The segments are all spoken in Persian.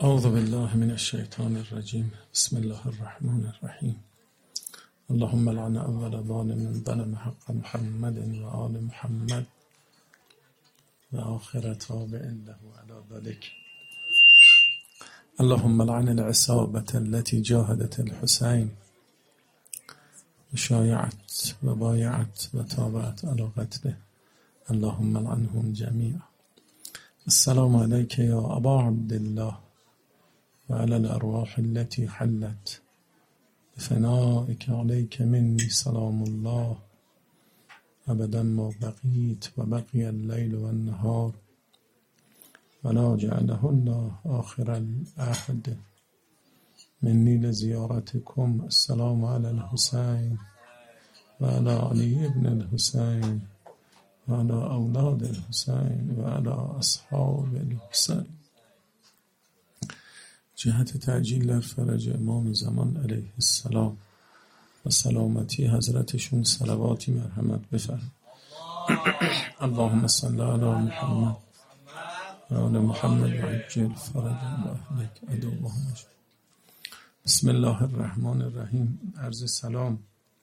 اعوذ بالله من الشیطان الرجیم. بسم الله الرحمن الرحیم. اللهم لعن اول ظالم ظلم حق محمد و آل محمد و آخر تابع له على ذلك. اللهم لعن العصابة التي جاهدت الحسين وشايعت وبايعت وتابعت على قتله. اللهم لعنهم جميعا. السلام عليك يا أبا عبد الله وعلى الأرواح التي حلت بفنائك عليك مني سلام الله أبدا ما بقيت وبقي الليل والنهار ولا جعله الله آخر العهد مني لزيارتكم. السلام على الحسين وعلى علي بن الحسين وعلى أولاد الحسين وعلى أصحاب الحسين. جهت تعجیل در فرج امام زمان علیه السلام و سلامتی حضرتشون صلواتی مرحمت بفرم. اللهم صل علی محمد و آل محمد و عجل فرجهم و اهلک عدوهم. بسم الله الرحمن الرحیم. عرض سلام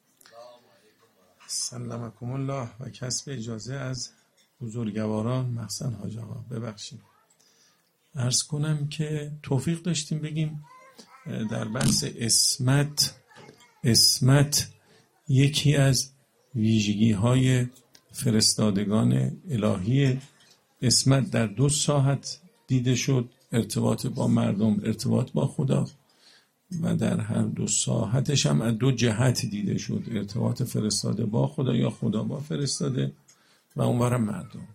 سلمکم الله و کسب اجازه از بزرگواران مخصوصا حاج آقا. ببخشید عرض کنم که توفیق داشتیم بگیم در بحث اسمت یکی از ویژگی های فرستادگان الهی. اسمت در 2 ساحت دیده شد: ارتباط با مردم، ارتباط با خدا، و در هر 2 ساحتش هم از 2 جهت دیده شد: ارتباط فرستاده با خدا یا خدا با فرستاده و اونورم مردم.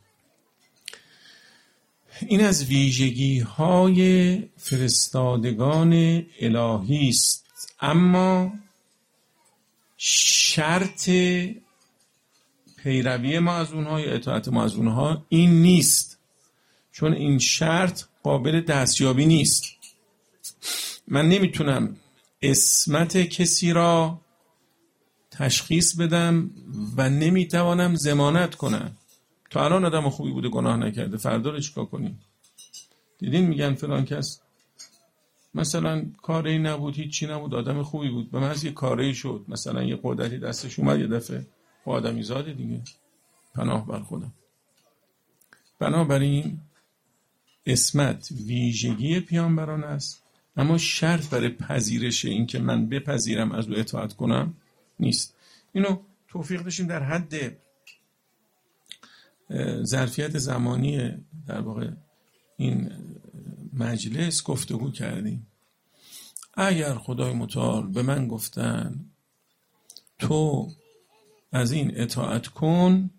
این از ویژگی های فرستادگان الهی است، اما شرط پیروی ما از اونها یا اطاعت ما از اونها این نیست، چون این شرط قابل دستیابی نیست. من نمیتونم اسمت کسی را تشخیص بدم و نمیتوانم ضمانت کنم. تا الان آدم خوبی بوده، گناه نکرده، فردا رو چیکار کنیم؟ دیدین میگن فلان کس مثلا کاری نبود، هیچی نبود، آدم خوبی بود، به محض یه کاری شد، مثلا یه قدرتی دستش اومد، یه دفعه آدمی زاده دیگه. پناه بر خودم. بنابراین اسمت ویژگی پیامبران است، اما شرط برای پذیرش این که من بپذیرم از او اطاعت کنم نیست. اینو توفیق داشتیم در حد ظرفیت زمانی در واقع این مجلس گفتگو کردیم. اگر خدای متعال به من گفتن تو از این اطاعت کن،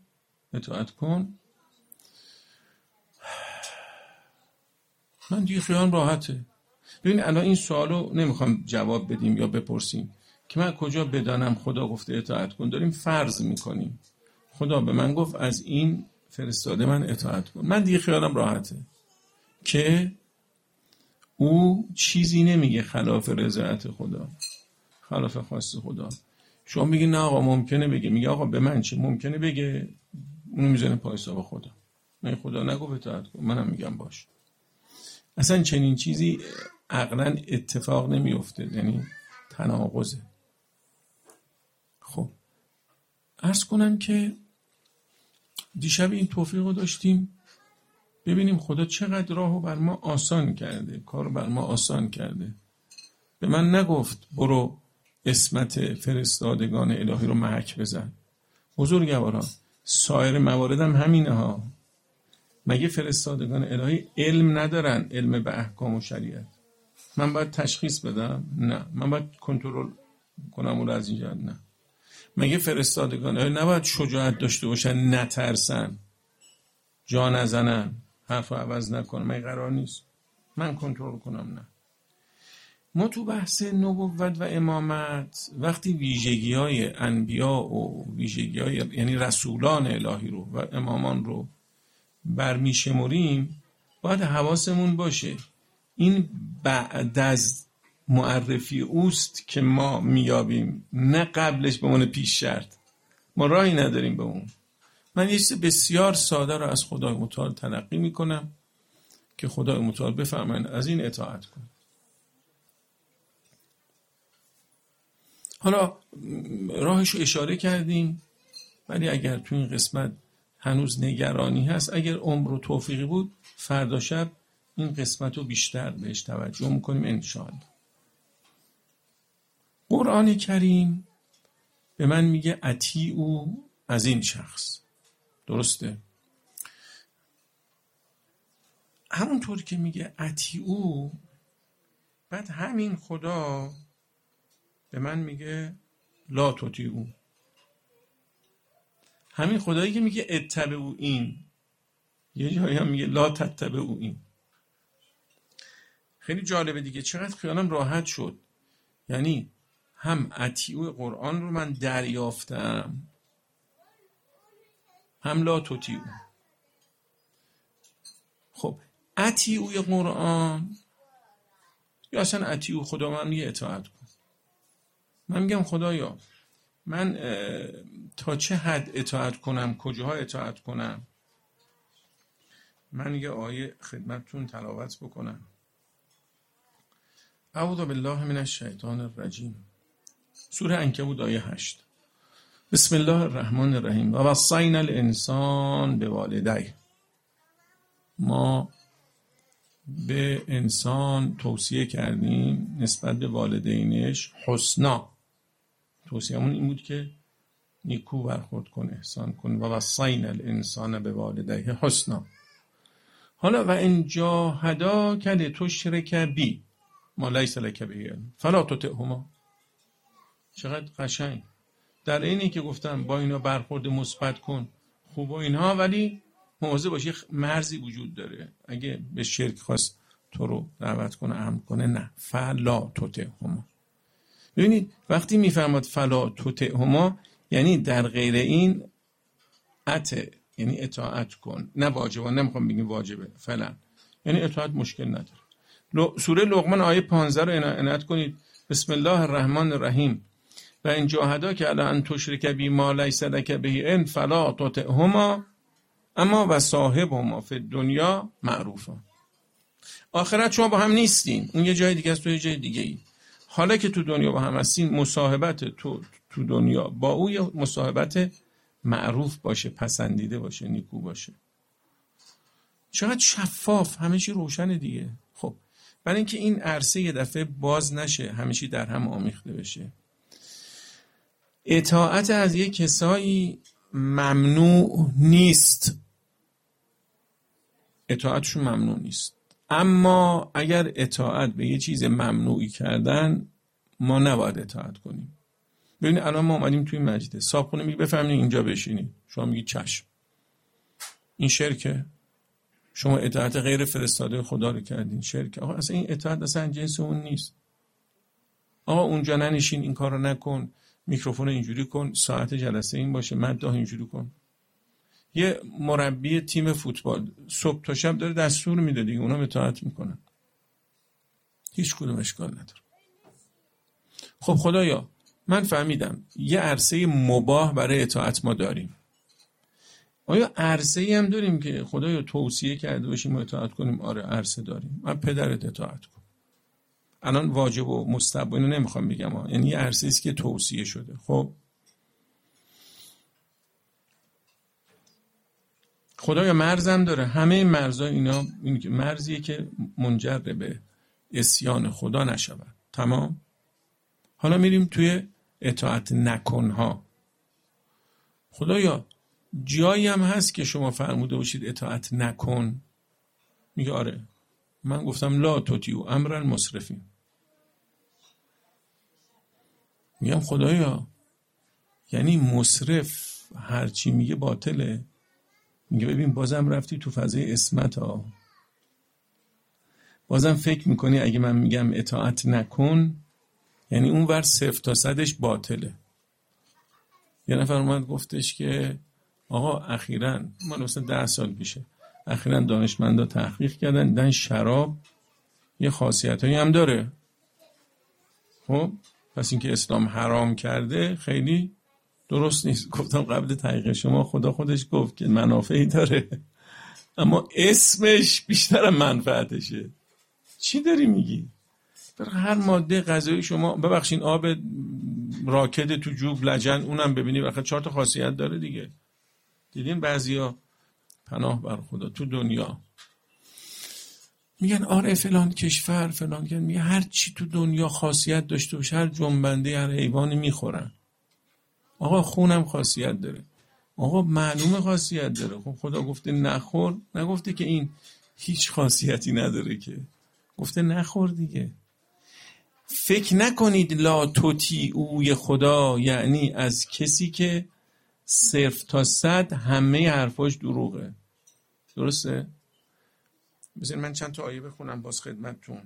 من دیگه خیالم راحته. ببین الان این سوالو نمیخوام جواب بدیم یا بپرسیم که من کجا بدانم خدا گفته اطاعت کن. داریم فرض میکنیم خدا به من گفت از این فرستاده من اطاعت کن. من دیگه خیالم راحته که او چیزی نمیگه خلاف رضایت خدا، خلاف خواست خدا. شما میگی نه آقا ممکنه بگه، میگه آقا به من چه ممکنه بگه، اونو میزنه پای حساب خدا. من خدا نگفت اطاعت کن، منم میگم باش. اصلا چنین چیزی عقلا اتفاق نمیفته، یعنی تناقضه. خب عرض کنم که دیشب این توفیق رو داشتیم ببینیم خدا چقدر راهو بر ما آسان کرده، کارو بر ما آسان کرده. به من نگفت برو اسمت فرستادگان الهی رو محک بزن. بزرگواران سایر مواردم همینه ها. مگه فرستادگان الهی علم ندارن؟ علم به احکام و شریعت. من باید تشخیص بدم؟ نه. من باید کنترل کنم اون رو از اینجا؟ نه. مگه فرستادگان الهی نباید شجاعت داشته باشن، نترسن، جا نزنن، حرف عوض نکنن؟ مگه قرار نیست من کنترل کنم؟ نه. ما تو بحث نبوت و امامت وقتی ویژگی‌های انبیا و ویژگی‌های یعنی رسولان الهی رو و امامان رو برمیشمریم، باید حواسمون باشه این بعد از معرفی اوست که ما میابیم، نه قبلش به عنوان پیش شرط. ما راهی نداریم به اون. من یه چیز بسیار ساده رو از خدای متعال تلقی میکنم که خدای متعال بفرمایند از این اطاعت کن. حالا راهش رو اشاره کردیم، ولی اگر تو این قسمت هنوز نگرانی هست، اگر عمر و توفیقی بود فردا شب این قسمت رو بیشتر بهش توجه میکنیم انشاءالله. قرآن کریم به من میگه اطیعوا از این شخص، درسته؟ همونطور که میگه اطیعوا، بعد همین خدا به من میگه لا تطیعوا. همین خدایی که میگه اتبعوا این، یه جایی هم میگه لا تتبعوا این. خیلی جالبه دیگه، چقدر خیالم راحت شد. یعنی هم اطیعوا قرآن رو من دریافتم، هم لا تطیعوا. خب اطیعوا قرآن یا اصلا اطیعوا خدا، من میگه اطاعت کن. من میگم خدایا من تا چه حد اطاعت کنم، کجاها اطاعت کنم؟ من یه آیه خدمتتون تلاوت بکنم. اعوذ بالله من الشیطان الرجیم، سوره عنکبوت آیه 8. بسم الله الرحمن الرحیم. و وصینا الانسان بوالدیه. ما به انسان توصیه کردیم نسبت به والدینش حسنا. توصیه‌مون این بود که نیکو برخورد کن، احسان کن. و وصینا الانسان بوالدیه حسنا. حالا و ان جاهداک لتشرک بی ما لیس لک به علم فلا تطعهما. چقدر قشنگ. در اینی که گفتم با اینا برخورد مثبت کن، خوب و اینها، ولی مواظب باشی مرزی وجود داره. اگه به شرک خواست تو رو دعوت کنه، امر کنه، نه، فلا تطعهما. ببینید وقتی میفرماد فلا تطعهما یعنی در غیر این یعنی اطاعت کن، نه واجبه. نمیخوام بگیم واجبه فعلا، یعنی اطاعت مشکل نداره. سوره لقمان آیه 15 رو عنایت کنید. بسم الله الرحمن الرحیم. و ان جاهداک علی ان تشرک بی ما لیس لک به علم فلا تطعهما اما و صاحبهما فی الدنیا معروفا. آخرت شما با هم نیستین، اون یه جای دیگه است، تو یه جای دیگه ای. حالا که تو دنیا با هم هستین، مصاحبت تو دنیا با او یه مصاحبت معروف باشه، پسندیده باشه، نیکو باشه. چقدر شفاف، همه چی روشنه دیگه. خب برای اینکه این عرصه یه دفعه باز نشه، همه چی در هم آمیخته بشه، اطاعت از یک کسایی ممنوع نیست، اطاعتشون ممنوع نیست. اما اگر اطاعت به یه چیز ممنوعی کردن، ما نباید اطاعت کنیم. ببینید الان ما اومدیم توی مسجد، صاحبخونه میگه بفرمایید اینجا بشینید، شما میگید چشم. این شرکه. شما اطاعت غیر فرستاده خدا رو کردین، شرکه. آقا اصلا این اطاعت اصلا جنس اون نیست. آقا اونجا ننشین، این کارو نکن، میکروفون اینجوری کن، ساعت جلسه این باشه، مداح اینجوری کن. یه مربی تیم فوتبال صبح تا شب داره دستور میده دیگه، اونا اطاعت میکنن، هیچ کدوم اشکال نداره. خب خدایا من فهمیدم یه عرصه مباح برای اطاعت ما داریم. آیا عرصه‌ای هم داریم که خدایا توصیه کرده باشیم اطاعت کنیم؟ آره عرصه داریم. من پدرت اطاعت کن. الان واجب و مستحب اینو نمیخوام بگم، یعنی یه عرصه‌ای است که توصیه شده. خب خدایا مرزم داره. همه مرزا اینا مرزیه که منجر به عصیان خدا نشود. تمام. حالا میریم توی اطاعت نکنها. خدایا جایی هم هست که شما فرموده باشید اطاعت نکن؟ میگه آره، من گفتم لا تطیعوا امر المسرفین. میگم خدایا یعنی مسرف هرچی میگه باطله؟ میگه ببین بازم رفتی تو فضای عصمت ها، بازم فکر میکنی اگه من میگم اطاعت نکن یعنی اون ور 0 تا 100ش باطله. یه نفر اومد گفتش که آقا اخیراً من مثلا 10 سال پیشه اخیراً دانشمندا تحقیق کردن دیدن شراب یه خاصیتایی هم داره. خب پس اینکه اسلام حرام کرده خیلی درست نیست. گفتم قبل تحقیق شما خدا خودش گفت که منافعی داره. اما اسمش بیشتر منفعتشه. چی داری میگی؟ هر ماده غذایی شما، ببخشین آب راکد تو جوب لجن اونم ببینی بخاطر 4 تا خاصیت داره دیگه. دیدین بعضیا پناه بر خدا تو دنیا میگن آره فلان کشور فلان کشور، میگه هر چی تو دنیا خاصیت داشته باشه هر جنبنده هر حیوانی میخورن. آقا خونم خاصیت داره. آقا معلومه خاصیت داره. خب خدا گفته نخور، نگفته که این هیچ خاصیتی نداره که، گفته نخور دیگه. فکر نکنید لا تطیعوی خدا یعنی از کسی که 0 تا 100 همه حرفاش دروغه. درسته؟ بذارید من چند تا آیه بخونم باز خدمتتون.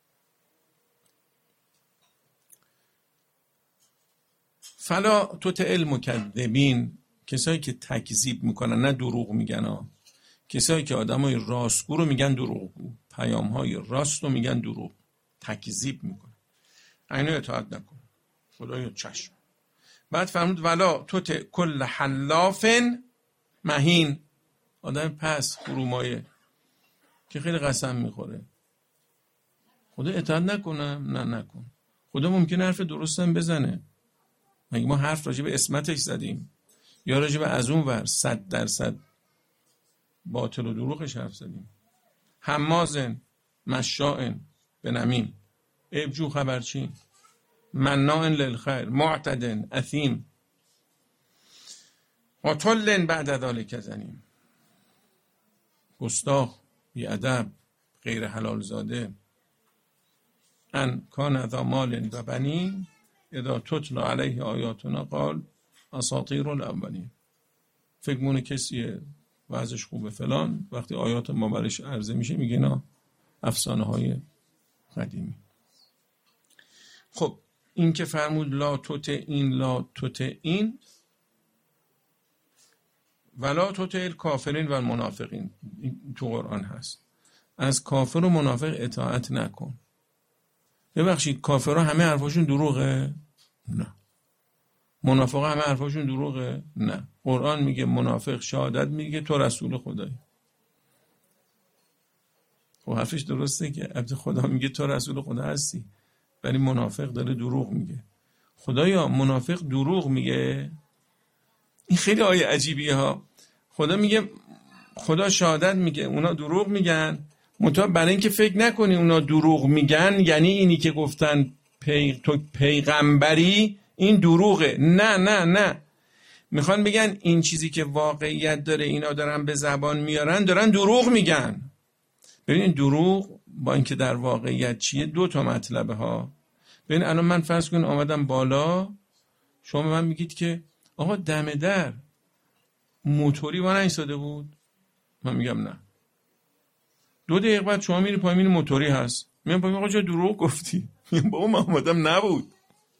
فلا تطع المکذبین، کسایی که تکذیب میکنن نه دروغ میگن ها، کسایی که آدمای راستگو رو میگن دروغگو، پیامهای راست رو میگن دروغ، تکذیب میکنن، اینو اطاعت نکن. خدایا چشم. بعد فرمود ولا تطع کل حلاف مهین، آدم پس فرومایه که خیلی قسم میخوره. خدا اطاعت نکنم؟ نه نکن. خدا ممکنه حرف درستم بزنه، مگه ما حرف راجع به اسمتش زدیم یا راجع به از اون ور 100% باطل و دروغش حرف زدیم؟ حمازن مشاء بنمیم ابجو خبرچین مناع للخیر معتد اثیم عتل بعد ذلک زنیم، گستاخ، بی‌ادب، غیر حلال زاده. ان کان ذا مال و بنین اذا تتلی علیه آیاتنا قال اساطیر الاولین. فکر مونه کسیه وضعش خوبه فلان، وقتی آیات ما برش عرضه میشه میگه اینا افسانه های قدیمی. خب این که فرمود لا تطع این لا تطع این ولا تطع الکافرین و المنافقین، تو قرآن هست. از کافر و منافق اطاعت نکن. ببخشید کافرها همه حرفاشون دروغه؟ نه. منافقا همه حرفاشون دروغه؟ نه. قرآن میگه منافق شهادت میگه تو رسول خدایی. خب حرفش درسته که عبد خدا میگه تو رسول خدا هستی، ولی منافق داره دروغ میگه. خدایا منافق دروغ میگه؟ این خیلی آیه عجیبیه ها. خدا میگه، خدا شهادت میگه اونا دروغ میگن، منتها برای اینکه فکر نکنی اونا دروغ میگن یعنی اینی که گفتن تو پیغمبری این دروغه. نه نه نه، میخوان بگن این چیزی که واقعیت داره اینا دارن به زبان میارن دارن دروغ میگن. ببینید دروغ با اینکه در واقعیت چیه 2 تا مطلبه ها. ببین الان من فرض کن آمدم بالا، شما من میگید که آقا دم در موتوری وانه ایستاده بود، من میگم نه. 2 دقیقه بعد شما میری پایین میبینی موتوری هست، میگم پایین آقا چرا دروغ گفتی؟ میگم بابا من آمدم نبود،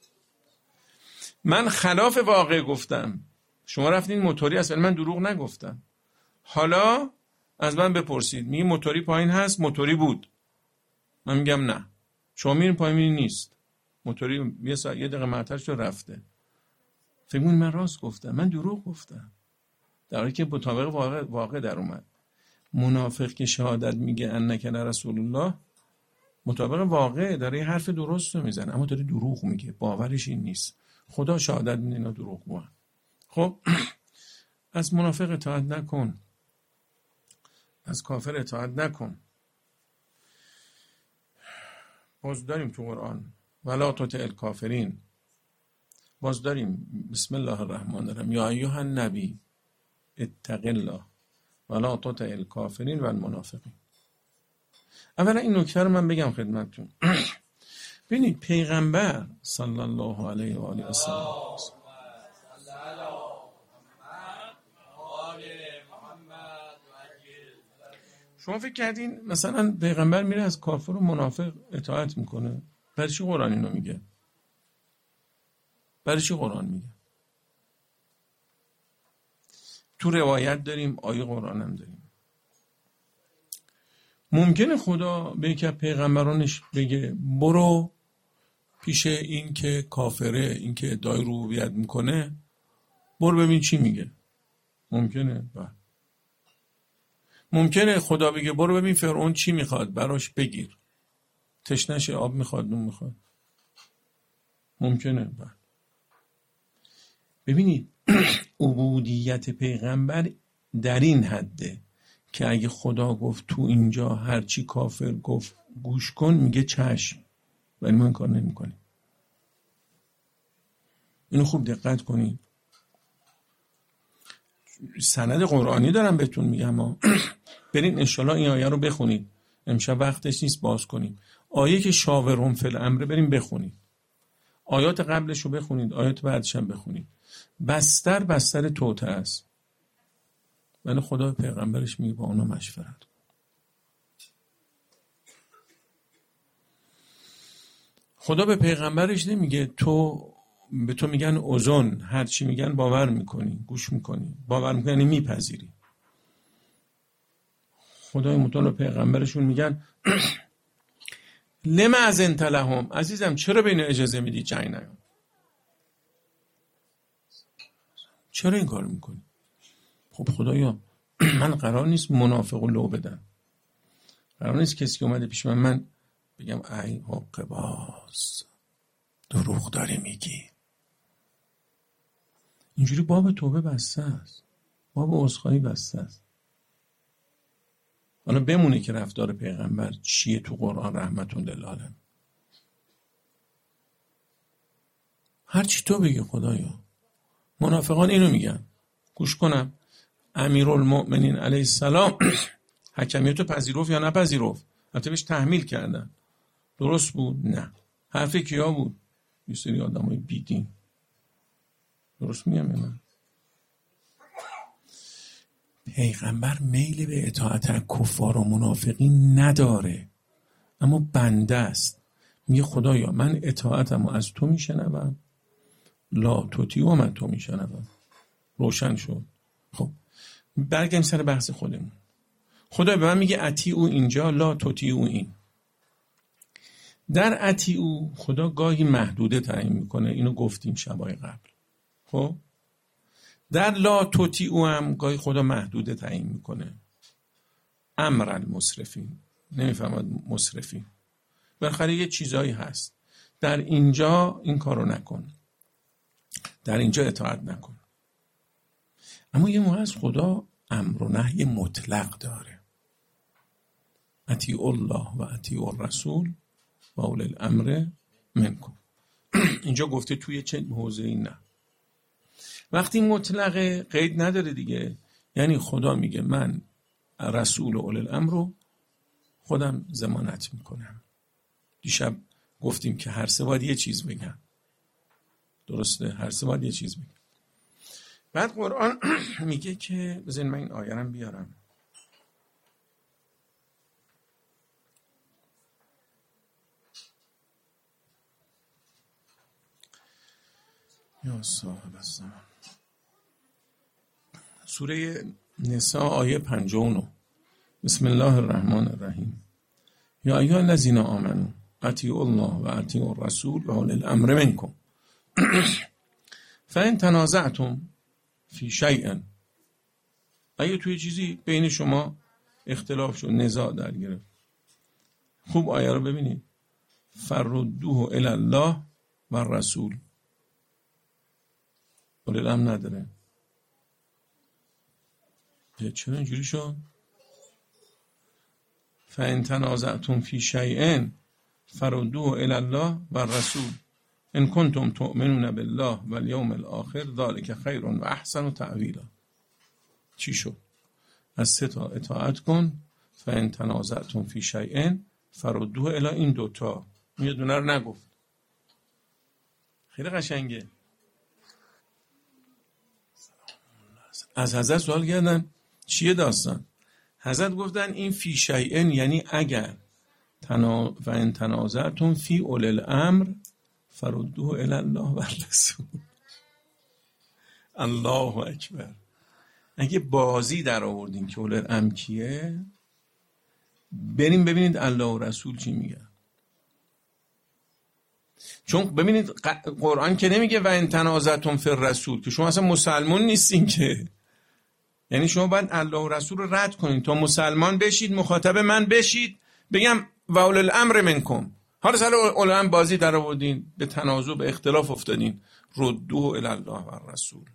من خلاف واقع گفتم، شما رفتین موتوری هست ولی من دروغ نگفتم. حالا از من بپرسید میگی موتوری پایین هست، موتوری بود، من میگم نه. شما میرین پایین میبینی نیست، موتوری یه دقیقه معطل شد رفته. فکر می‌کنید من راست گفتم؟ من دروغ گفتم، در حالی که مطابق واقع در اومد. منافق که شهادت میگه انک رسول الله، مطابق واقع داره یه حرف درست رو میزنه اما داره دروغ میگه، باورش این نیست. خدا شهادت میده اینا دروغ گوان. خب از منافق اطاعت نکن، از کافر اطاعت نکن. باز داریم تو قرآن ولا تطع الکافرین، باز داریم بسم الله الرحمن الرحیم یا ایها النبی اتق الله ولا تطع الکافرین و المنافقین. اولا این نکته رو من بگم خدمتتون. ببینید پیغمبر صلی الله علیه و آله و سلم شما فکر کردین مثلا پیغمبر میره از کافر و منافق اطاعت میکنه؟ برای چی قرآن اینو میگه؟ برای چی قرآن میگه؟ تو روایت داریم، آیه قرآن هم داریم. ممکنه خدا به یک پیغمبرانش بگه برو پیش این که کافره، این که ادعای ربوبیت میکنه، برو ببین چی میگه. ممکنه. ممکنه خدا بگه برو ببین فرعون چی میخواد، براش بگیر. تشنش آب میخواد، نون میخواد. ممکنه. ببینید عبودیت پیغمبر در این حده که اگه خدا گفت تو اینجا هرچی کافر گفت گوش کن، میگه چشم، ولی ما این کار نمی کنیم. اینو خوب دقت کنید. سند قرآنی دارم بهتون میگم برین انشالله این آیه رو بخونید. امشب وقتش نیست باز کنیم. آیه که شاورهم فی الامر بریم بخونید. آیات قبلش رو بخونید، آیات بعدش هم بخونید. بستر توته است، ولی خدا به پیغمبرش میگه با اونا مشورت کن. خدا به پیغمبرش نمیگه به تو میگن اذن، هر چی میگن باور میکنی، گوش میکنی، باور میکنی، میپذیری. خدای متعال به پیغمبرشون میگن لما اذنت لهم، عزیزم چرا به اینا اجازه میدی جنگ نیان؟ چرا این کار میکنی؟ خب خدایا من قرار نیست منافق و لو بدم. قرار نیست کسی که اومده پیش من بگم ای حق باز دروغ داری میگی. اینجوری باب توبه بسته است، باب عذرخواهی بسته است. حالا بمونه که رفتار پیغمبر چیه تو قرآن رحمتون للعالم. هرچی تو بگی خدایا. منافقان اینو میگن. گوش کنم. امیرالمؤمنین علیه السلام حکمیتو پذیرفت یا نپذیرفت؟ البته بهش تحمیل کردن. درست بود؟ نه. حرف کیا بود؟ یه سری آدمای بیدین. درست میگم یا نه؟ پیغمبر میل به اطاعت کفار و منافقین نداره، اما بنده است. میگه خدایا من اطاعتمو از تو میشنوم، لا تطیعوا من تو میشنوم. روشن شد. خب برگردیم سر بحث خودمون. خدا به من میگه اطیعوا اینجا، لا تطیعوا این. در اطیعوا خدا گاهی محدوده تعیین میکنه، اینو گفتیم شبای قبل. خب در لا تطیعوا هم گاهی خدا محدوده تعیین میکنه. امر المسرفین، نمیفهمد مسرفین. بالاخره یه چیزایی هست. در اینجا این کارو نکن، در اینجا اطاعت نکن. اما یه موقع از خدا امر و نهی مطلق داره. اطیعوا الله و اطیعوا الرسول و اولی الامر منکم. اینجا گفته توی چه حوزه‌ای؟ نه. وقتی مطلقه قید نداره دیگه. یعنی خدا میگه من رسول و اولی الامر رو خودم ضمانت میکنم. دیشب گفتیم که هر سه باید یه چیز بگن. درسته؟ هر سه باید یه چیز بگن. بعد قرآن میگه که بذارین من این آیه رو بیارم. یا صاحب الزمان. سوره نساء آیه 59. بسم الله الرحمن الرحیم. یا ایها الذین آمنوا اطیعوا الله و اطیعوا الرسول و اولی الامر منکم فان تنازعتم فی شیء، اگه توی چیزی بین شما اختلاف شد، نزاع در گرفت، خوب آیه رو ببینید. فردوه الی الله و الرسول. اولی الامر نداره. چرا اینجوری شد؟ فان تنازعتم فی شیء فردوه الی الله و الرسول ان کنتم تؤمنون بالله و الیوم الاخر ذلک خیر و احسن تأویلا. چی شد؟ از سه تا اطاعت کن. فان تنازعتم فی شیء فردوه الی، این دوتا. یه دونه رو نگفت. خیلی قشنگه. از حضرت سوال کردن چیه داستان؟ حضرت گفتن این فی شیء یعنی اگر فان تنازعتم فی اولی الامر فردوه الی الله و الرسول. الله اکبر. اگه بازی در آوردین که اولی الامر کیه، بریم ببینید الله و رسول چی میگن. چون ببینید قرآن که نمیگه و ان تنازعتم فی الرسول، که شما اصلا مسلمون نیستین که. یعنی شما باید الله و رسول رو رد کنید تا مسلمان بشید، مخاطب من بشید، بگم و اولی الامر منکم. حالا سال اولی الامر بازی در آوردین، به تنازع به اختلاف افتادین، ردوه الی الله و رسول.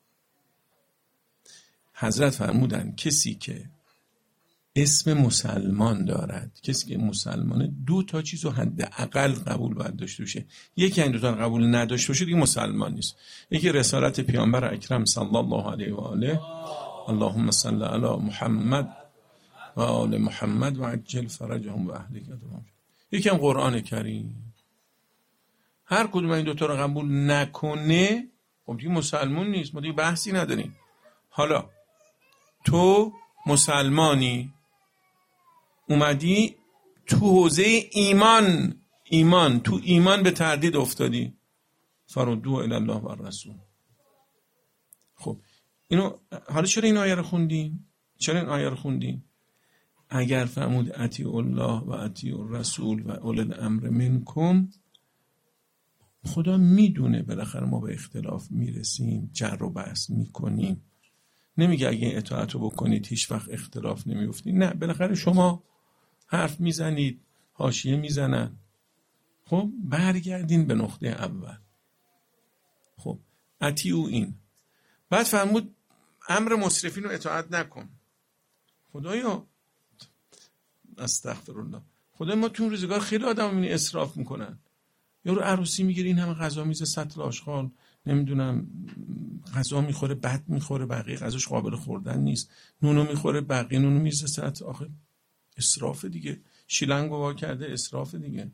حضرت فرمودن کسی که اسم مسلمان دارد، کسی که مسلمانه، 2 تا چیزو حداقل قبول باید داشته باشه. یکی این 2 تا قبول نداشته باشه دیگه مسلمان نیست. یکی رسالت پیامبر اکرم صلی الله علیه و آله، اللهم صل علی محمد و آل محمد و عجل فرجهم و اهلک. یکی هم قرآن کریم. هر کدوم این 2 تا رو قبول نکنه خب دیگه مسلمان نیست. ما دیگه بحثی نداریم. حالا تو مسلمانی، اومدی تو حوزه ایمان تو ایمان به تردید افتادی، فردوه الی الله و رسول. خب اینو حالا چرا این آیه رو خوندیم؟ اگر فرمود اطیعوا الله و اطیعوا الرسول و اولی الامر منکم، خدا میدونه بالاخره ما به اختلاف میرسیم، جر و بحث میکنیم. نمیگه اگه این اطاعت رو بکنید هیچ وقت اختلاف نمیفتید. نه، بالاخره شما حرف میزنید، حاشیه میزنن. خب برگردین به نقطه اول. خب اطیعوا این. بعد فرمود امر مسرفین رو اطاعت نکن. خدایا استغفرالله، خدای ما تو روزگار خیلی آدم میبینی اسراف میکنن. یارو عروسی میگیره این همه غذا میزه، سطل آشغال، نمیدونم غذا میخوره بد میخوره، بقیه غذاش قابل خوردن نیست، نونو میخوره بقیه نونو میزه سطل. آخه اسراف دیگه، شیلنگو وا کرده، اسراف دیگه.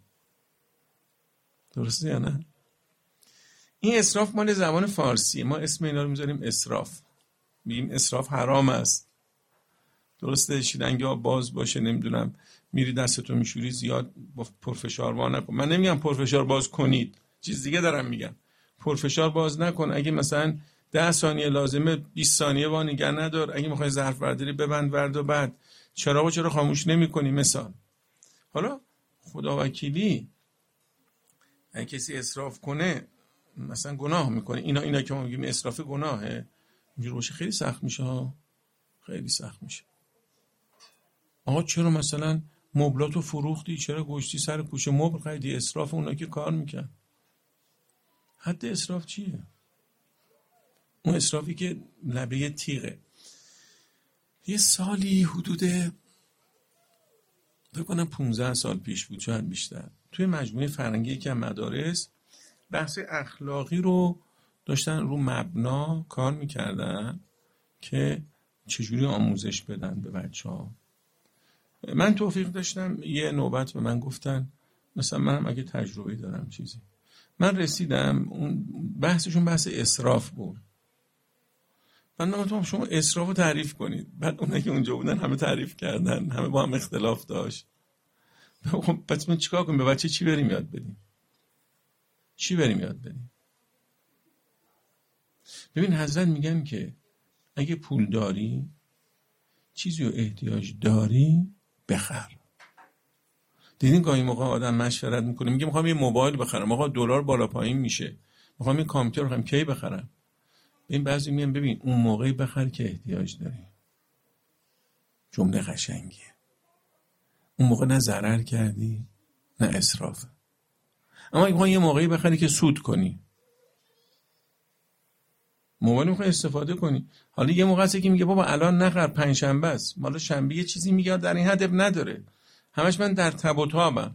درسته یا نه؟ این اسراف مال زبان فارسیه. ما اسم اینا رو میذاریم اسراف، میگیم اسراف حرام است. درسته؟ شیلنگ ها باز باشه، نمیدونم میری دستتو میشوری زیاد با پرفشار وا نکن. من نمیگم پرفشار باز کنید، چیز دیگه دارم میگم. پرفشار باز نکن. اگه مثلا 10 ثانیه لازمه 20 ثانیه وا نگه ندار. اگه میخوای ظرف برداری ببند ورد و بعد چراغو چرا خاموش نمی‌کنی مثال. حالا خدا وکیلی اگه کسی اسراف کنه مثلا گناه میکنه. اینا که ما میگیم اسراف گناهه، اینجوری باشه خیلی سخت میشه ها، خیلی سخت میشه. آقا چرا مثلا مبلاتو فروختی، چرا گشتی سر کوچه مبل خریدی؟ اسراف اونا که کار میکرد. حد اسراف چیه؟ اون اسرافی که لبه تیغه. یه سالی حدود فکر کنم 15 سال پیش بود، شاید بیشتر، توی مجموعه فرنگی که مدارس بحث اخلاقی رو داشتن رو مبنا کار میکردن که چجوری آموزش بدن به بچه‌ها. من توفیق داشتم یه نوبت به من گفتن، مثلا منم اگه تجربه دارم چیزی، من رسیدم اون بحثشون بحث اسراف بود. من گفتم شما اسراف رو تعریف کنید. بعد اونایی که اونجا بودن همه تعریف کردن، همه با هم اختلاف داشت. خب پس من چیکار کنم؟ به بچه چی بریم یاد بدیم؟ چی بریم یاد بدیم؟ ببین حضرت میگن که اگه پول داری، چیزی رو احتیاج داری، بخر. دیدین گاهی موقع آدم مشورت میکنه، میگه میخوام یه موبایل بخرم، آقا دلار بالا پایین میشه، میخوام یه کامپیوتر بخرم، کی بخرم؟ این بعضی میگن ببین اون موقعی بخر که احتیاج داری. جمله قشنگیه. اون موقع نه ضرر کردی نه اسراف. اما اگه میخوای یه موقعی بخری که سود کنی، موبایل میخوای استفاده کنی، حالا یه موقع هست که میگه بابا الان نخر، پنجشنبه است، حالا شنبه یه چیزی میگه، در این حد نداره، همش من در تب و تابم.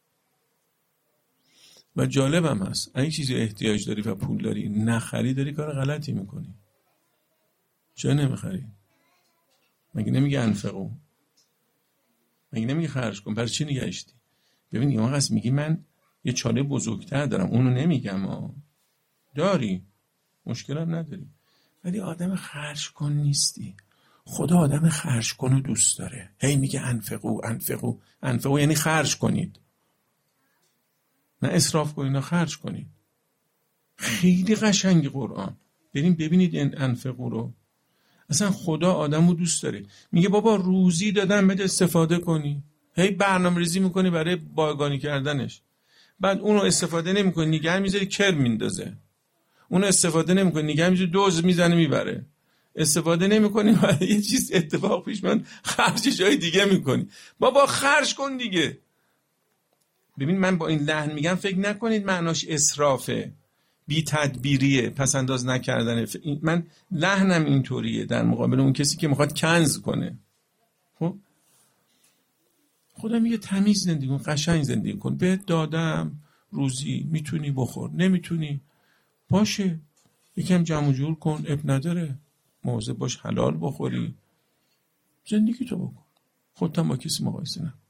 و جالبم هست اگه چیزی احتیاج داری و پول داری نخری، داری کار غلطی میکنی. چرا نمیخری؟ مگه نمیگه انفقو؟ مگه نمیگه خرج کن؟ برای چی نگهشتی؟ ببین یه موقع هست میگی من یه چاله بزرگتر دارم، اونو نمیگم داری، مشکلات نداری، ولی آدم خرج کن نیستی. خدا آدم خرج کن رو دوست داره. هی میگه انفقو انفقو انفقو، یعنی خرج کنید، نه اسراف کنید، نه خرج کنید. خیلی قشنگی قرآن. بریم ببینید این انفقو رو. اصلا خدا آدم رو دوست داره. میگه بابا روزی دادم بده استفاده کنی، هی برنامه ریزی میکنی برای بایگانی کردنش، بعد اونو استفاده نمیکنی، نگه میذاری کر میندازه. اونو استفاده نمیکنی، نگه میذاری دوز میزنه میبره. استفاده نمی‌کنی و یه چیز اتفاق پیش میاد خرج جای دیگه می‌کنی. بابا خرج کن دیگه. ببین من با این لحن میگم فکر نکنید معناش اسرافه، بی تدبیریه، پس انداز نکردنه. من لحنم اینطوریه در مقابل اون کسی که میخواد کنز کنه. خب خدا میگه تمیز زندگی کن، قشنگ زندگی کن، بهت دادم روزی، میتونی بخور، نمیتونی باشه یکم جمع جور کن، اب نداره، مواظب باش حلال بخوری، زندگی تو بکن، خودت هم با کسی مقایسه نکن.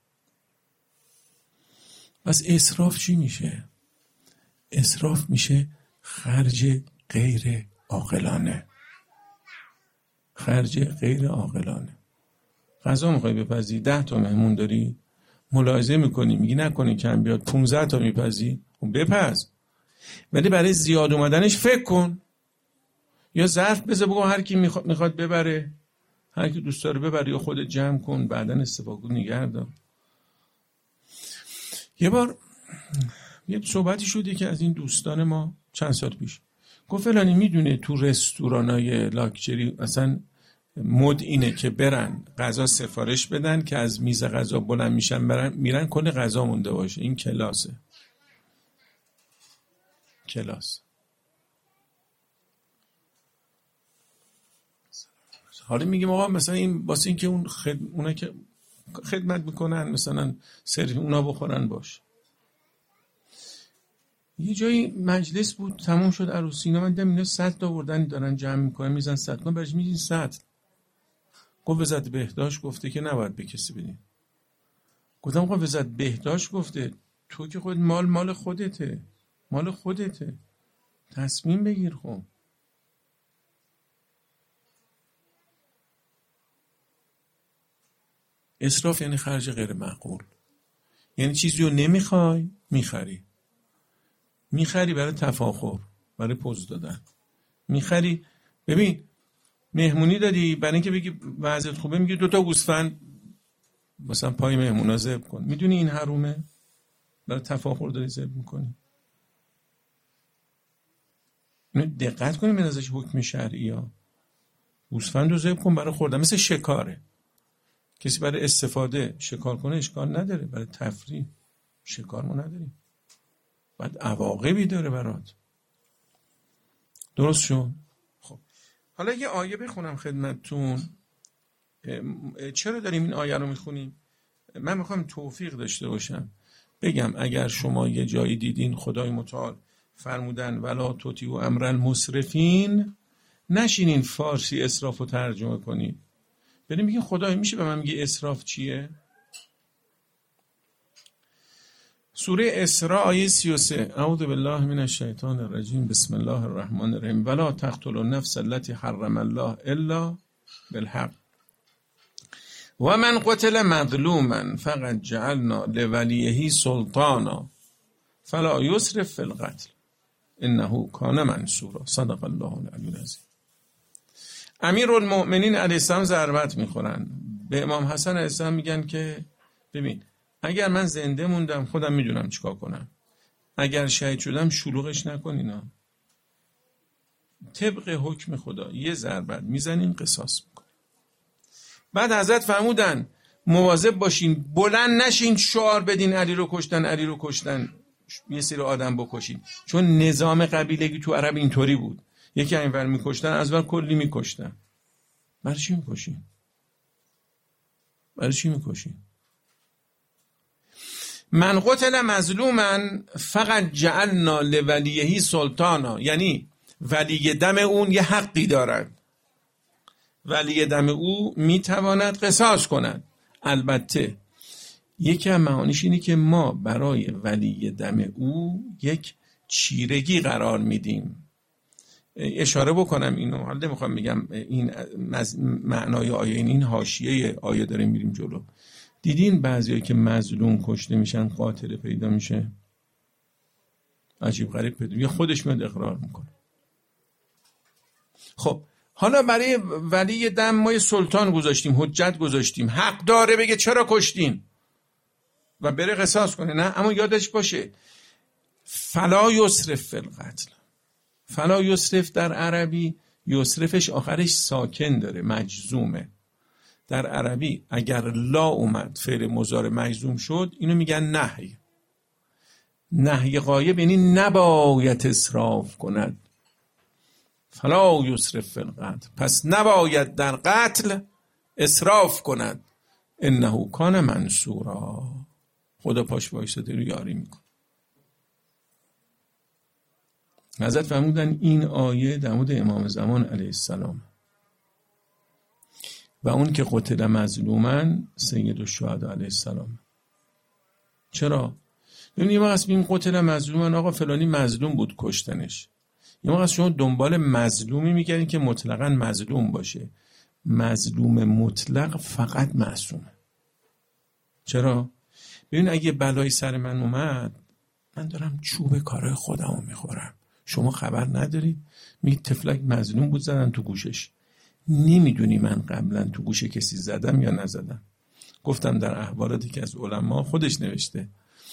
پس اسراف چی میشه؟ اسراف میشه خرج غیر عاقلانه. خرج غیر عاقلانه. غذا میخوای بپزی، 10 تا مهمون داری، ملاحظه میکنی میگی نکنی کم بیاد، 15 تا میپزی، بپز، ولی برای زیاد اومدنش فکر کن. یا ظرف بذار بگو هر کی میخواد ببره، هر کی دوست داره ببره، یا خودت جمع کن بعداً استفاده کن، نگه دار. یه بار یه صحبتی شد که از این دوستان ما چند سال پیش گفت فلانی میدونه تو رستورانای لاکچری اصلا مد اینه که برن غذا سفارش بدن که از میز غذا بلند میشن میرن کل غذا مونده باشه. این کلاسه. کلاس. حالا میگیم آقا مثلا این واسه این که اونا که خدمت میکنن مثلا سرویس اونا بخورن باش. یه جایی مجلس بود تموم شد عروسی، اینا من دیدم اینا سطل آوردن دارن جمع میکنن میزن سطل، من برش میگین سطل. گفت وزارت بهداشت گفته که نباید به کسی بدین. گفتم آقا وزارت بهداشت گفته، تو که خود مال خودته، مال خودته، تصمیم بگیر. خب اسراف یعنی خرج غیر معقول، یعنی چیزی رو نمیخوای میخری برای تفاخر، برای پوز دادن میخری. ببین مهمونی دادی برای اینکه بگی وضعیت خوبه، میگی 2 تا گوسفند مثلا پای مهمونا ذبح کن، میدونی این حرومه، برای تفاخر داری ذبح میکنی. دقت کنیم به ازش حکم شرعی ها. گوسفند رو ذبح کن برای خوردن، مثل شکاره. کسی برای استفاده شکار کنه اشکال نداره، برای تفریح شکار ما نداریم، بعد عواقبی داره برات. درست شد؟ خب حالا یه آیه بخونم خدمتتون. چرا داریم این آیه رو میخونیم؟ من میخوام توفیق داشته باشم بگم اگر شما یه جایی دیدین خدای متعال فرمودن ولا تطیعوا امر المسرفین، نشینین فارسی اسراف رو ترجمه کنین. بریم میگین خدای میشه به من میگه اسراف چیه؟ سوره اسراء آیه 33. اعوذ بالله من الشیطان الرجیم بسم الله الرحمن الرحیم ولا تقتلوا النفس التي حرم الله الا بالحق و من قتل مظلوما فقد جعلنا لولیه سلطانا فلا یسرف فی القتل انه کان منصورا. صدق الله العلی العظیم. امیرالمؤمنین علیه السلام ضربت میخورن، به امام حسن علیه السلام میگن که ببین اگر من زنده موندم خودم میدونم چیکار کنم، اگر شهید شدم شلوغش نکنینا، طبق حکم خدا یه ضربت میزنین قصاص میکنین. بعد حضرت فرمودن مواظب باشین بلند نشین شعار بدین علی رو کشتن، علی رو کشتن، یه سری آدم بکشین، چون نظام قبیلگی تو عرب اینطوری بود، یکی اینور میکشتن از ور کلی میکشتن. برای چی میکشین؟ برای چی میکشین؟ من قتل مظلوما فقط جعلنا لولیه سلطانا، یعنی ولی دم اون یه حقی دارد، ولی دم او میتواند قصاص کند. البته یکی از معانیش اینه که ما برای ولی دم او یک چیرگی قرار میدیم. اشاره بکنم اینو، حالا نمیخوام بگم این معنای آیه، این حاشیه آیه داره میریم جلو. دیدین بعضیایی که مظلوم کشته میشن قاتل پیدا میشه؟ عجیب غریب پیدا، یا خودش میاد اقرار میکنه. خب حالا برای ولی دم ما سلطان گذاشتیم، حجت گذاشتیم، حق داره بگه چرا کشتین و بره قصاص کنه. نه، اما یادش باشه فلا یسرف فی القتل. فلا یسرف در عربی یسرفش آخرش ساکن داره، مجزومه. در عربی اگر لا اومد فعل مضارع مجزوم شد اینو میگن نهی. نهی غایب یعنی نباید اسراف کند. فلا یسرف فی القتل، پس نباید در قتل اسراف کند. انه کان منصورا، خدا پاش وایساده رو یاری میکنه. حضرت فرمودن این آیه در مورد امام زمان علیه السلام و اون که قتل مظلوما سید الشهدا علیه السلام. چرا؟ ببینید یه وقت این قتل مظلوما، آقا فلانی مظلوم بود کشتنش. یه وقت شما دنبال مظلومی میگردین که مطلقاً مظلوم باشه. مظلوم مطلق فقط معصومه. چرا؟ ببین اگه بلای سر من اومد، من دارم چوب کارهای خودمو میخورم، شما خبر ندارید، میگی تفلک مظلوم بود زدن تو گوشش، نمیدونی من قبلا تو گوش کسی زدم یا نزدم. گفتم در احوالاتی که از علما خودش نوشته،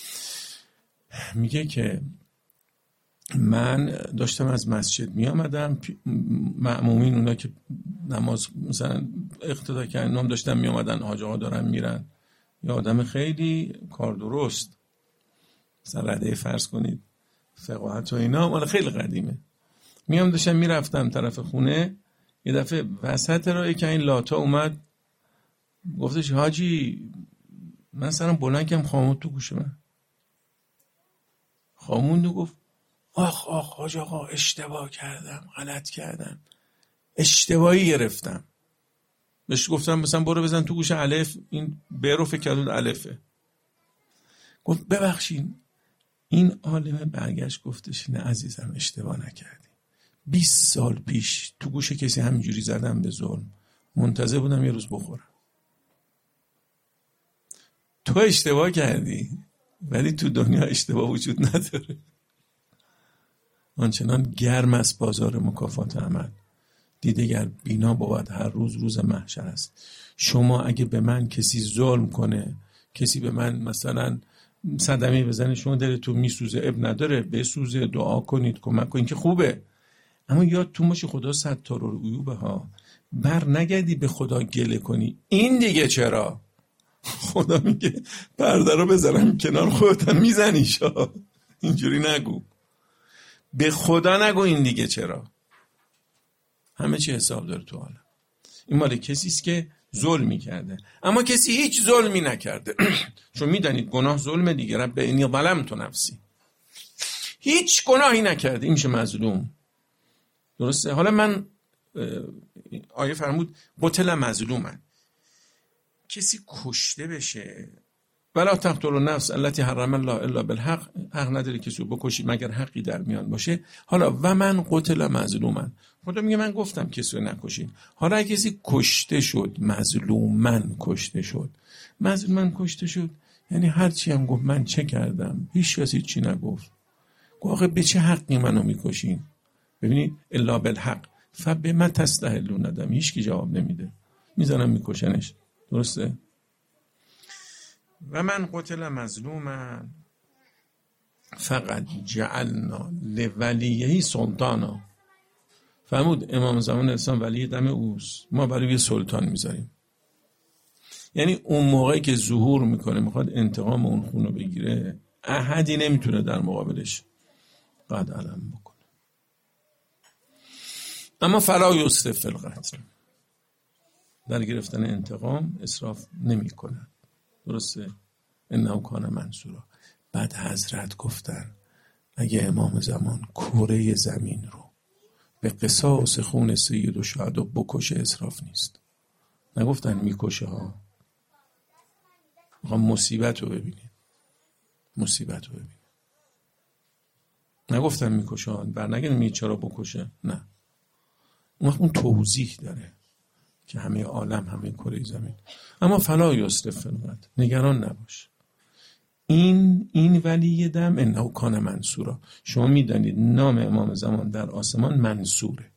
میگه که من داشتم از مسجد می آمدم، مأمومین اونا که نماز مثلا اقتدا کردن داشتن می آمدن، حاج آقا دارن میرن، یا آدم خیلی کار درست، مثلا رده فرض کنید فقاهت و اینا، مال خیلی قدیمه. میام داشتم میرفتم طرف خونه، یه دفعه وسط راه که این لاتا اومد گفتش حاجی من سرم بلند کردم خاموند تو گوش من. خاموند گفت آخ حاج آقا اشتباه کردم، غلط کردم، اشتباهی گرفتم. بهش گفتم مثلا برو بزن تو گوش الف، این ب رو فکر کردم الفه. گفت ببخشین. این عالمه برگشت گفتش نه عزیزم اشتباه نکردی، 20 سال پیش تو گوش کسی همینجوری زدم به ظلم، منتظر بودم یه روز بخورم. تو اشتباه کردی ولی تو دنیا اشتباه وجود نداره. آنچنان گرم است بازار مکافات عمل، دیدگر بینا بود هر روز روز محشر است. شما اگه به من کسی ظلم کنه، کسی به من مثلا صدمه بزنه، شما دلتون میسوزه، اب نداره، بسوزه، دعا کنید، کمک کنید که خوبه، اما یادتون باشه خدا ستار العیوبه ها. بر نگردی به خدا گله کنی این دیگه چرا؟ خدا میگه پرده رو بذارم کنار، خودت میزنیشا. اینجوری نگو، به خدا نگو این دیگه چرا. همه چی حساب داره تو عالم. این مال کسی است که ظلمی کرده، اما کسی هیچ ظلمی نکرده. چون میدانید گناه ظلم دیگه. رب انی ظلمت نفسی، هیچ گناهی نکرده، این میشه مظلوم. درسته؟ حالا من آیه فرمود قتل مظلومن، کسی کشته بشه، ولا تقتلوا النفس التي حرم الله الا بالحق، حق نداره کسی رو بکشی مگر حقی در میان باشه. حالا و من قتل مظلومن، خدا میگه من گفتم کسی رو نکشین. حالا کسی کشته شد، مظلومن کشته شد، مظلومن کشته شد، یعنی هر چی هم گفت من چه کردم، هیچ کسی چی نگفت. آخه به چه حقی منو میکشین؟ ببینید الا بالحق فبما تستحلون ندم، هیچ کی جواب نمیده، میزنم میکشنش. درسته؟ و من قتل مظلوما فقط جعلنا لولیه سلطانا. فرمود امام زمان اسلام ولی دم اوست، ما برای یه سلطان میذاریم. یعنی اون موقعی که ظهور میکنه میخواد انتقام اون خونو بگیره، احدی نمیتونه در مقابلش قد علم بکنه. اما فلا یسرف فی القتل، در گرفتن انتقام اسراف نمی کنن. درسته؟ انه کان منصورا. بعد حضرت گفتن اگه امام زمان کره زمین رو به قصاص خون سید الشهدا بکشه اسراف نیست. نگفتن میکشه ها. مصیبت رو ببینید، مصیبت رو ببینید. نگفتن میکشه ها، برنگردیم چرا بکشه، نه. اون توضیح داره که همه عالم، همه کره زمین. اما فلا یسرف فی القتل، نگران نباش. این ولی دم انه کان منصورا. شما میدانید نام امام زمان در آسمان منصوره.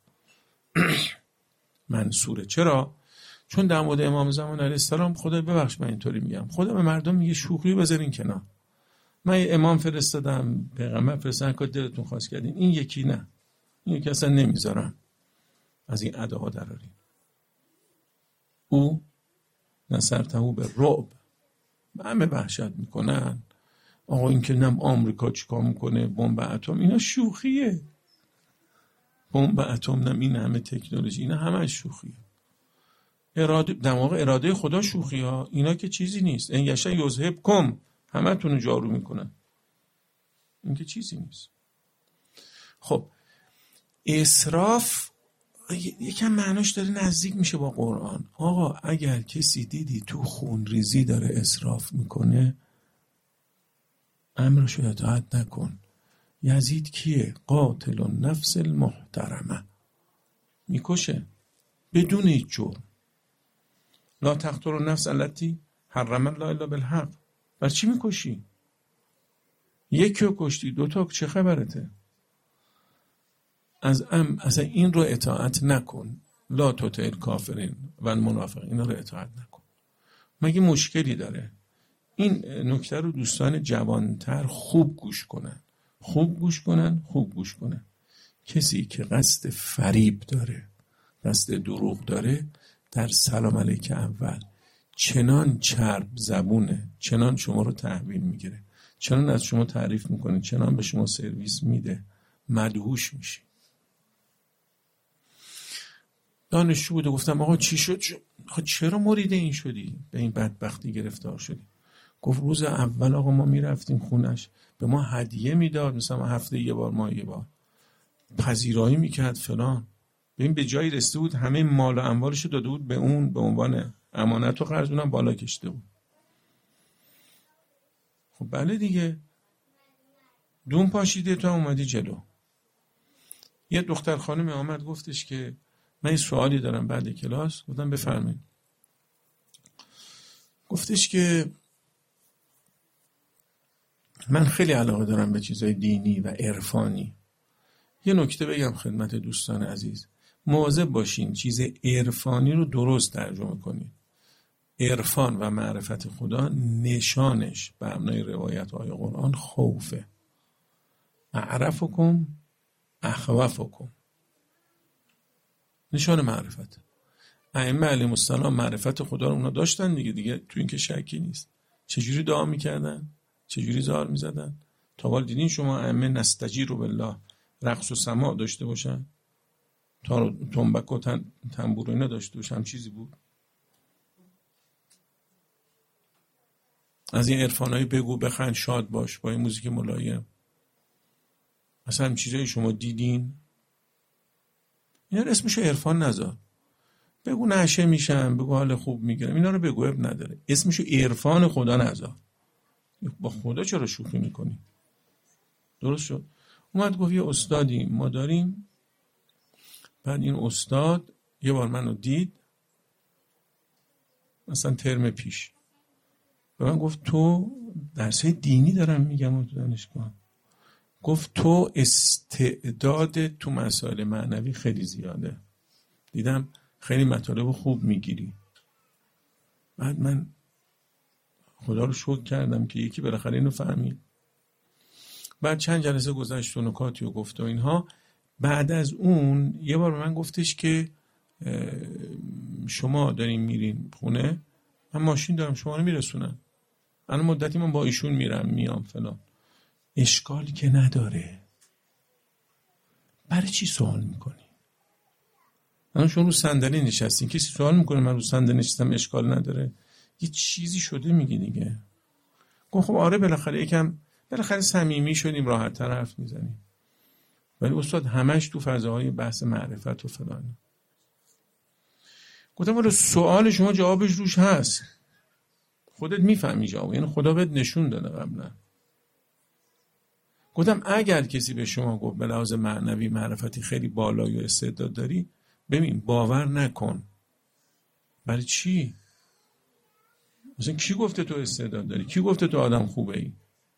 منصوره. چرا؟ چون در مورد امام زمان علیه السلام، خدا ببخش من اینطوری میگم، خدا به مردم میگه شوخی بذارین کنار. من یه امام فرستادم، پیغمبر فرستادم که دلتون خواست کردین، این یکی نه، این یکی اصلا نمیذارم. از این اداها دراریم. او نصرته به رعب، همه وحشت میکنن. آقا این که نم آمریکا چیکار میکنه، بمب اتم، اینا شوخیه. بمب اتم نم این همه تکنولوژی، اینا همه شوخیه. اراده، در واقع اراده خدا شوخی ها، اینا که چیزی نیست. این یشه یذهب کم، همه تونو جارو میکنن، این که چیزی نیست. خب اسراف یکم معناش داره نزدیک میشه با قرآن. آقا اگر کسی دیدی تو خونریزی داره اسراف میکنه، امرش رو اطاعت نکن. یزید کیه؟ قاتل النفس المحترمه، میکشه بدون هیچ جرم. لا تقتلوا النفس التي حرم الله الا بالحق. بر چی میکشی؟ یکی رو کشتی، دوتا چه خبرته؟ از این رو اطاعت نکن. لا تطع الکافرین و المنافقین، اینا رو اطاعت نکن. مگه مشکلی داره؟ این نکته رو دوستان جوانتر خوب گوش کنن. کسی که قصد فریب داره، قصد دروغ داره، در سلام علیک اول چنان چرب زبونه، چنان شما رو تحویل میگیره، چنان از شما تعریف میکنه، چنان به شما سرویس میده، مدهوش میشی. دانشجو بود و گفتم آقا چی شد؟ چرا مرید این شدی؟ به این بدبختی گرفتار شدی؟ گفت روز اول آقا ما میرفتیم خونش، به ما هدیه میداد، مثلا هفته یه بار، ماه یه بار پذیرایی میکرد فلان. ببین به جایی رسیده بود همه مال و اموالش داده بود به اون به عنوان امانت و قرض، اونم بالا کشیده بود. خب بله دیگه، دون پاشیده تو اومدی جلو. یه دختر خانمی آمد گفتش که من یه سوالی دارم بعد کلاس. گفتم بفرمایید. گفتش که من خیلی علاقه دارم به چیزای دینی و عرفانی. یه نکته بگم خدمت دوستان عزیز، مواظب باشین چیز عرفانی رو درست ترجمه کنید. عرفان و معرفت خدا نشانش به معنای روایت های قرآن خوفه. اعرفکم اخوفکم، نشان معرفت. ائمه علیهم السلام معرفت خدا رو اونا داشتن دیگه تو این که شکی نیست. چجوری دعا میکردن؟ چجوری زار میزدن؟ تا دیدین شما ائمه نستجیر بالله رقص و سماع داشته باشن؟ تا تنبک و تنبور اینا داشته باشن؟ هم چیزی بود؟ از این عرفانایی بگو بخند شاد باش با این موزیک ملایم، اصلا هم چیزایی شما دیدین؟ اینا اسمشو عرفان نذار. بگو نشه میشم، بگو حال خوب میگیرم، اینا رو بگو، اب نداره. اسمشو عرفان خدا نذار. با خدا چرا شوخی میکنی؟ درست شد. اومد گفت یه استادی ما داریم. بعد این استاد یه بار منو دید، مثلا ترم پیش، به من گفت تو درسای دینی دارم میگم تو دانشگاه، گفت تو استعداد تو مسائل معنوی خیلی زیاده، دیدم خیلی مطالب خوب میگیری. بعد من خدا رو شکر کردم که یکی بالاخره اینو فهمید. بعد چند جلسه گذشت و نکاتی و گفت و اینها. بعد از اون یه بار به من گفتش که شما دارین میرین خونه، من ماشین دارم شما رو میرسونم، الان مدتی من با ایشون میرم میام فلان. اشکالی که نداره، برای چی سوال میکنی؟ الان شما رو صندلی نشستین، کسی سوال میکنه من رو صندلی نشستم اشکال نداره؟ یه چیزی شده میگی دیگه. گفت خب آره بالاخره صمیمی شدیم، راحت تر حرف میزنیم. ولی استاد همش تو فضاهای بحث معرفت و فلان. گفتم ولی سوال شما جوابش روش هست، خودت میفهمی جواب، یعنی خدا بهت نشون داده قبلا. گفتم اگر کسی به شما گفت به لحاظ معنوی معرفتی خیلی بالایی و استعداد داری، ببین باور نکن. برای چی؟ مثلا کی گفته تو استعداد داری؟ کی گفته تو آدم خوبه ای؟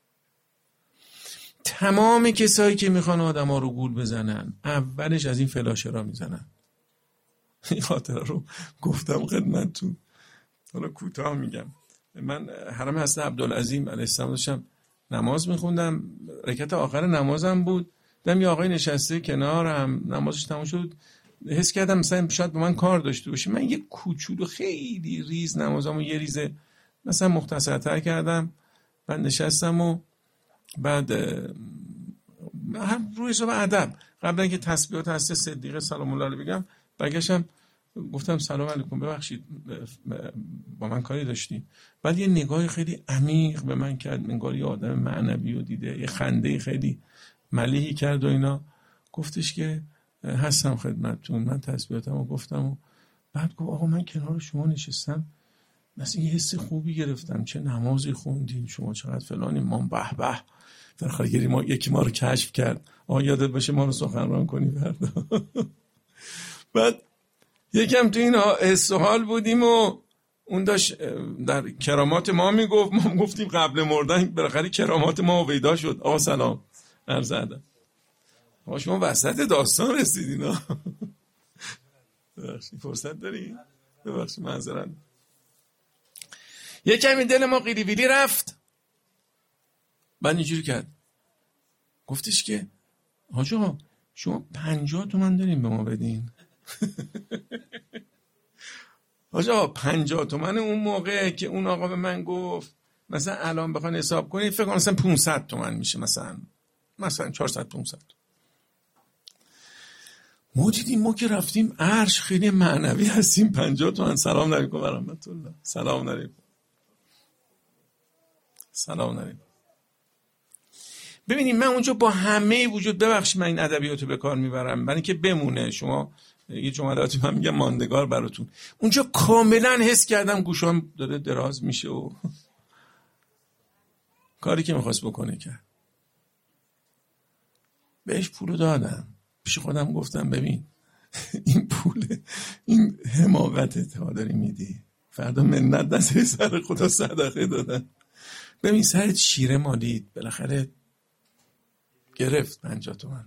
تمام کسایی که میخوان آدم ها رو گول بزنن اولش از این فلاشرا میزنن. این خاطره رو گفتم خدمتتون، حالا کوتاه میگم. من حرم حضرت عبدالعظیم علیه السلام داشتم نماز میخوندم، رکعت آخر نمازم بود، دیدم یه آقای نشسته کنارم، نمازش تموم شد، حس کردم مثلا شاید با من کار داشته باشه. من یه کوچولو خیلی ریز نمازامو یه ریزه مثلا مختصرتر کردم، بعد نشستم و بعد هم روی حساب ادب قبل اینکه تسبیحات هست صدیقه سلام الله علیه بگم برگشتم گفتم سلام علیکم، ببخشید با من کاری داشتی. بعد یه نگاه خیلی عمیق به من کرد، انگار یه آدم معنوی رو دیده، یه خنده خیلی ملیحی کرد و اینا، گفتش که هستم خدمتتون. من تسبیحاتمو گفتم و بعد گفت آقا من کنار شما نشستم مثلا یه حس خوبی گرفتم، چه نمازی خوندین شما، چقدر فلان، ما به به در خاطر ما یکی ما رو کشف کرد، آقا یادت باشه ما رو سخنران کنی فردا. بعد یکم تو این حس و حال بودیم و اون داشت در کرامات ما میگفت، ما گفتیم قبل مردن بالاخره کرامات ما پیدا شد. آقا سلام عرض ادب. آقا شما وسط داستان رسیدین ها. ببخشید فرصت داری؟ ببخشید معذرت. یکمی دل ما قیلی ویلی رفت. بعد اینجوری کرد گفتش که حاج آقا شما 50 تومن دارین به ما بدین. حاج آقا 50 تومن اون موقع که اون آقا به من گفت مثلا الان بخوان حساب کنید فکر کنم مثلا 500 تومن میشه، مثلا 400 500. ما دیدیم ما که رفتیم عرش خیلی معنوی هستیم، 50 تومن. سلام علیکم و رحمت الله. سلام علیکم. سلام علیکم. ببینید من اونجا با همه وجود، ببخشید من این ادبیاتو به کار میبرم برای اینکه بمونه، شما یه جملاتی من میگم ماندگار براتون، اونجا کاملا حس کردم گوشام داره دراز میشه و کاری که میخواست بکنه کرد. بهش پولو دادم، پیش خودم گفتم ببین این پول این حماقتت ها داری میدی، فردا منت دست سر خدا صدقه دادن. ببین سرت شیره مالید، بالاخره گرفت 50 تومن.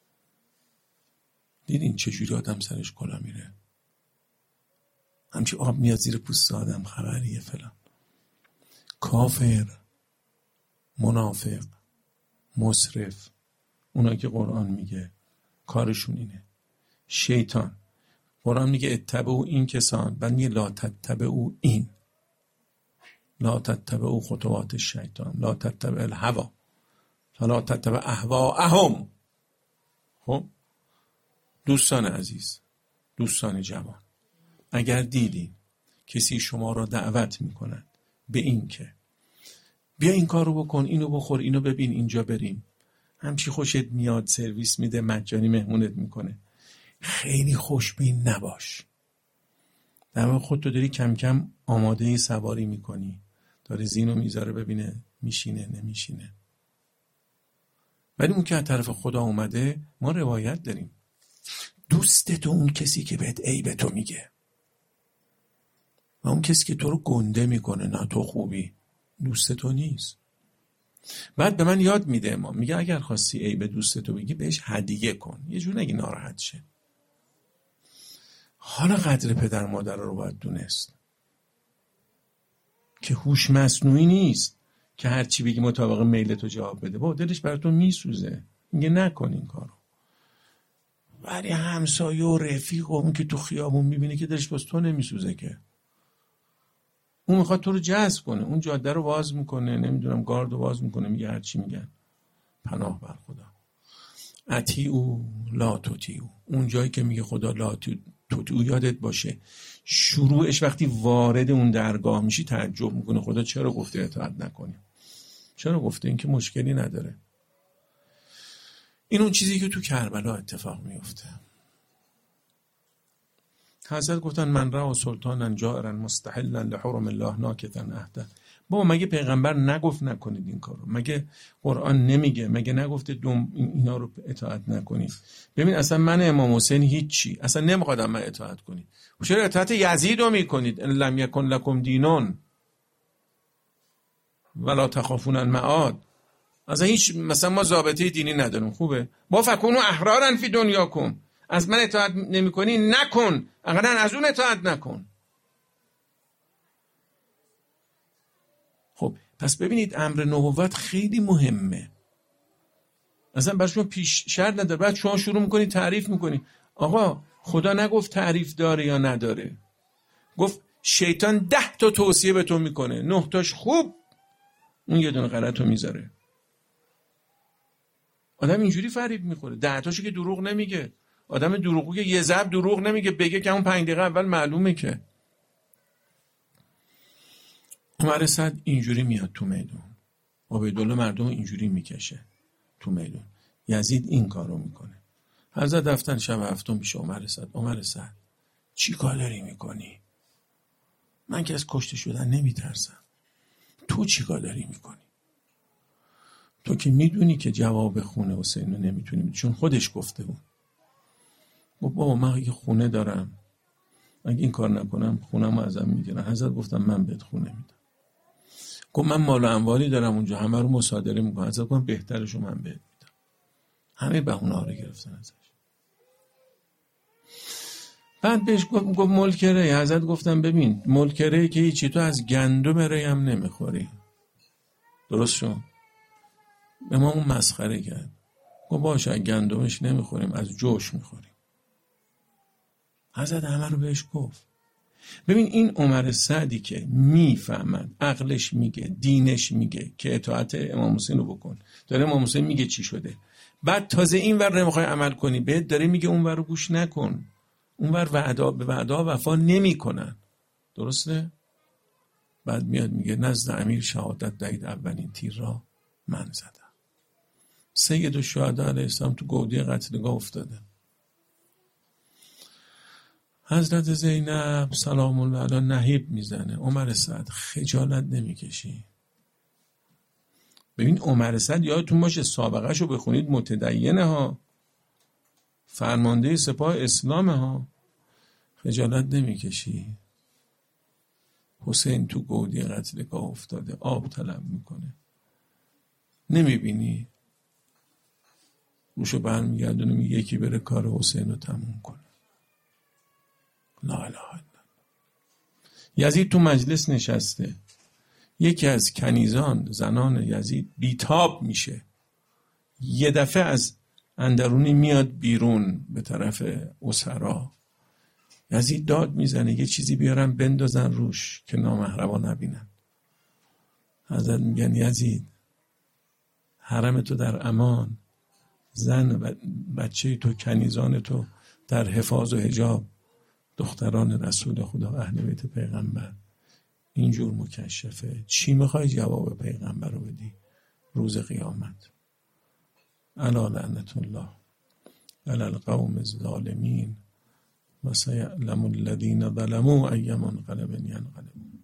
دیدین چجوری آدم سرش کلا میره، همچی آب میاد زیر پوست آدم، خبریه فلان. کافر، منافق، مسرف، اونا که قرآن میگه کارشون اینه. شیطان، قرآن میگه اتبعوا این کسان، بعد میگه لا تتبعوا این، لا تتبعوا خطوات الشیطان، لا تتبع الهوا فلا تتبع اهواءهم. خب دوستان عزیز، دوستان جوان، اگر دیدین کسی شما را دعوت میکند به این که بیا این کارو بکن، اینو بخور، اینو ببین، اینجا بریم، همچی خوشت میاد، سرویس میده، مجانی مهمونت میکنه، خیلی خوشبین نباش. در واقع خودتو داری کم کم آماده سواری میکنی، داره زینو میذاره ببینه میشینه نمیشینه. ولی اون که از طرف خدا اومده، ما روایت داریم دوست تو اون کسی که بهت عیب تو میگه و اون کسی که تو رو گنده میکنه نه تو خوبی، دوست تو نیست. بعد به من یاد میده، ما میگه اگر خواستی عیب دوست تو بگی بهش هدیه کن، یه جور نگی ناراحت شه. حالا قدر پدر مادر رو باید دونست که هوش مصنوعی نیست که هر چی بگی مطابق میل تو جواب بده. با دلش برای تو میسوزه، میگه نکن این کارو. ولی همسایه و رفیق و اون که تو خیابون میبینه که دلش باز تو نمیسوزه، که اون میخواد تو رو جذب کنه، اون جاده رو باز میکنه، نمیدونم گارد رو باز میکنه، میگه هر چی میگن. پناه بر خدا. اطیعوا لا تطیعوا. اون جایی که میگه خدا لا تطیعوا یادت باشه شروعش وقتی وارد اون درگاه میشی تعجب میکنه، خدا چرا گفته اطاعت نکنیم؟ چرا گفته؟ این که مشکلی نداره. این اون چیزی که تو کربلا اتفاق میفته. حضرت گفتن من رأى سلطانا جائرا مستحلا لحرم الله ناکثا عهده. بابا مگه پیغمبر نگفت نکنید این کارو؟ مگه قرآن نمیگه؟ مگه نگفته اینا رو اطاعت نکنید؟ ببین اصلا من امام حسین هیچی، اصلا نمیخوادم من اطاعت کنید. چرا اطاعت یزید رو میکنید؟ ان لم یکن لکم دینون ولا تخافون المعاد. اصلا هیچ، مثلا ما ضابطه دینی نداریم. خوبه با فکونوا احرارا فی دنیاکم، از من اطاعت نمیکنی نکن، اقلا از اون اطاعت نکن. خب پس ببینید امر نبوت خیلی مهمه، اصلا برای شما پیش شرط نداره. بعد شما شروع میکنید تعریف میکنید آقا خدا نگفت تعریف داره یا نداره، گفت شیطان 10 تا توصیه به تو میکنه، 9 تاش خوب، اون یه دونه غلط رو میذاره. آدم اینجوری فریب میخوره. 10 تاشو که دروغ نمیگه. آدم دروغگو که یه ضرب دروغ نمیگه، بگه که اون 5 دقیقه اول معلومه که. عمر سعد اینجوری میاد تو میدون، عبیدالله مردم اینجوری میکشه تو میدون. یزید این کارو میکنه. حضرت رفتن شب هفتم پیش عمر سعد چی کار داری میکنی؟ من که از کشته شدن نمیترسم، تو چی کار داری میکنی؟ تو که میدونی که جواب خونه حسین رو نمیتونی، چون خودش گفته بود. بابا من یه خونه دارم، اگه این کار نکنم خونم رو ازم میگیرن. حضرت گفتم من بهت خونه میدم. گفت من مال و اموالی دارم اونجا، همه رو مصادره میکنم. حضرت گفتم بهترشو من بهت میدم. همه بهونه ها رو گرفتن ازش. بعد بهش گفت ملک ری. حضرت گفتم ببین ملک ری که هیچی، تو از گندم ری هم نمیخوری. درست شد؟ امام مسخره کرد. گفت باشه از گندمش نمیخوریم، از جوش میخوریم. حضرت همه رو بهش گفت. ببین این عمر سعدی که میفهمد، عقلش میگه، دینش میگه که اطاعت امام حسین رو بکن، داره امام حسین میگه چی شده، بعد تازه این ور نمیخوای عمل کنی، بهت داره میگه اون ور رو گوش نکن، اون ور به وعده وفا نمیکنن. درسته؟ بعد میاد میگه نزد امیر شهادت دهید، اولین تیر را من زدم. سید الشهدا علیه السلام تو گودی قتلگاه افتاده. حضرت زینب سلام الله علیها نهیب میزنه. عمر سعد خجالت نمیکشی؟ ببین عمر سعد یادتون باشه سابقه شو بخونید، متدینه ها، فرمانده سپاه اسلام ها. خجالت نمیکشی؟ حسین تو گودی قتلگاه افتاده، آب طلب میکنه، نمیبینی؟ روشو برمیگردونه میگه یکی بره کار حسین رو تموم کنه. لا اله الا الله. یزید تو مجلس نشسته، یکی از کنیزان زنان یزید بیتاب میشه، یه دفعه از اندرونی میاد بیرون به طرف اسرا. یزید داد میزنه یه چیزی بیارن بندازن روش که نامحرما نبینن. حضرت میگن یزید حرم تو در امان، زن و بچه تو کنیزان تو در حفاظ و حجاب، دختران رسول خدا اهل بیت پیغمبر اینجور مکشفه. چی میخوای جواب پیغمبر رو بدی روز قیامت؟ الا لعنت الله علی القوم الظالمین و سیعلم الذین ظلموا ای منقلب ینقلبون.